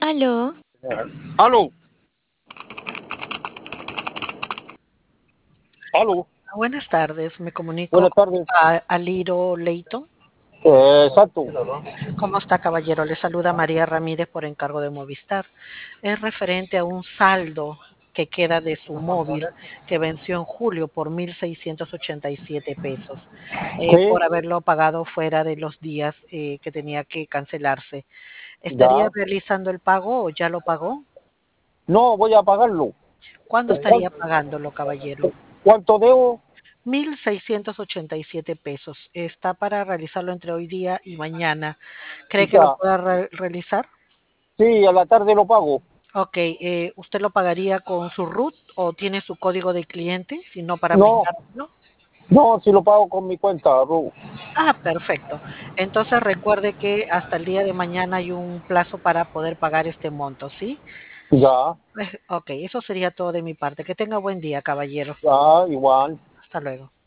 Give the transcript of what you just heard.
Aló, Aló, aló, buenas tardes. Me comunico buenas con tardes. Aliro Leito. Exacto. ¿Cómo está, caballero? Le saluda María Ramírez por encargo de Movistar. Es referente a un saldo que queda de su móvil que venció en julio por 1.687 pesos, Sí, por haberlo pagado fuera de los días que tenía que cancelarse. ¿Estaría ya. realizando el pago o ya lo pagó? No, voy a pagarlo. ¿Cuándo estaría ¿Cuánto, pagándolo, caballero? cuánto debo? 1.687 pesos. Está para realizarlo entre hoy día y mañana. ¿Cree que lo Ya. pueda realizar? Sí, a la tarde lo pago. Ok, ¿usted lo pagaría con su RUT o tiene su código de cliente? Si no, para No, brindárselo. no, si lo pago con mi cuenta, Ru. Ah, perfecto. Entonces recuerde que hasta el día de mañana hay un plazo para poder pagar este monto, ¿sí? Ya, Ok, eso sería todo de mi parte. Que tenga buen día, caballero. ya, igual. Hasta luego.